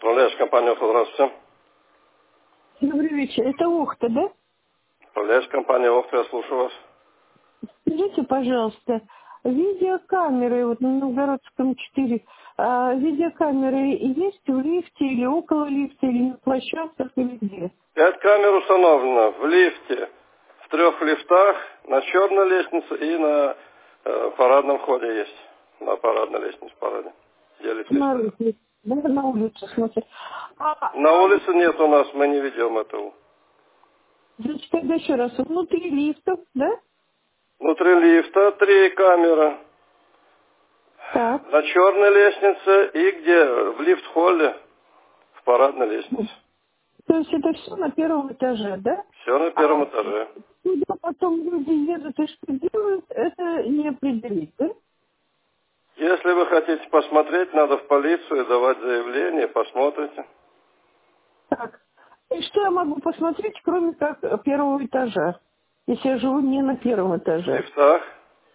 Управляющая компания «Охта», здравствуйте. Добрый вечер. Это Охта, да? Управляющая компания «Охта», я слушаю вас. Скажите, пожалуйста, видеокамеры, вот на Новгородском 4, видеокамеры есть в лифте или около лифта, или на площадках, или где? 5 камер установлено в лифте, в 3 лифтах, на черной лестнице и на парадном входе есть. На парадной лестнице, в параде. Где лифты На стоят. улице, да, на улице, смотрите. На улице нет у нас, мы не ведем этого. Значит, тогда еще раз, внутри лифтов, да? Внутри лифта 3 камеры. Так. На черной лестнице и где? В лифт-холле, в парадной лестнице. То есть это все на первом этаже, да? Все на первом этаже. Куда потом люди едут и что делают, это не определить, да? Если вы хотите посмотреть, надо в полицию давать заявление, посмотрите. Так. И что я могу посмотреть, кроме как первого этажа, если я живу не на первом В этаже? лифтах.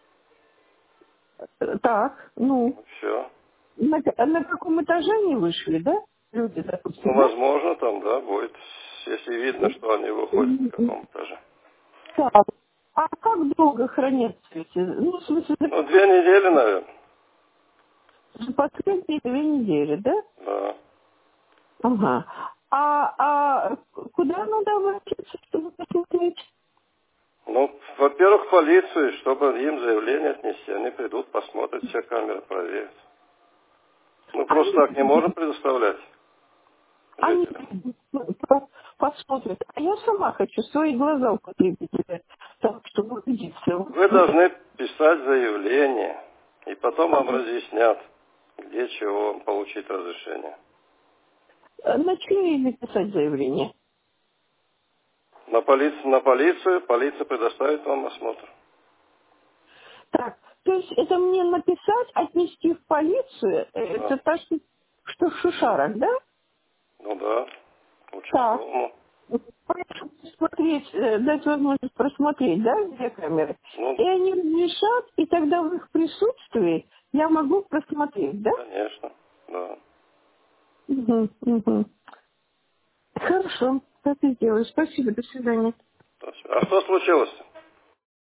Так, ну, Все. на каком этаже они вышли, да? Люди, Ну, допустим, да? возможно, там, да, будет, если видно, что они выходят на каком этаже. Так. А как долго хранятся эти? Ну, в смысле, Ну, 2 недели, наверное. за последние 2 недели, да? Да. Ага. А куда надо обратиться, чтобы посмотреть? Ну, во-первых, в полицию, чтобы им заявление отнести. Они придут, посмотрят все камеры, проверят. Мы просто Они, так не можем предоставлять они жителям. посмотрят. А я сама хочу свои глаза употребить, так, чтобы убедиться. Вы должны писать заявление, и потом вам разъяснят, где чего получить разрешение. Начну я написать заявление. На полицию, полиция предоставит вам осмотр. Так, то есть это мне написать, отнести в полицию, Да. это так, что в Шушарах, да? Ну да, Так. участковому. Прошу посмотреть, дать возможность просмотреть, да, где камеры. Ну, И они разрешат, и тогда в их присутствии я могу просмотреть, да? конечно, да. Угу, угу. Хорошо, так и сделаю. Спасибо, до свидания. А что случилось?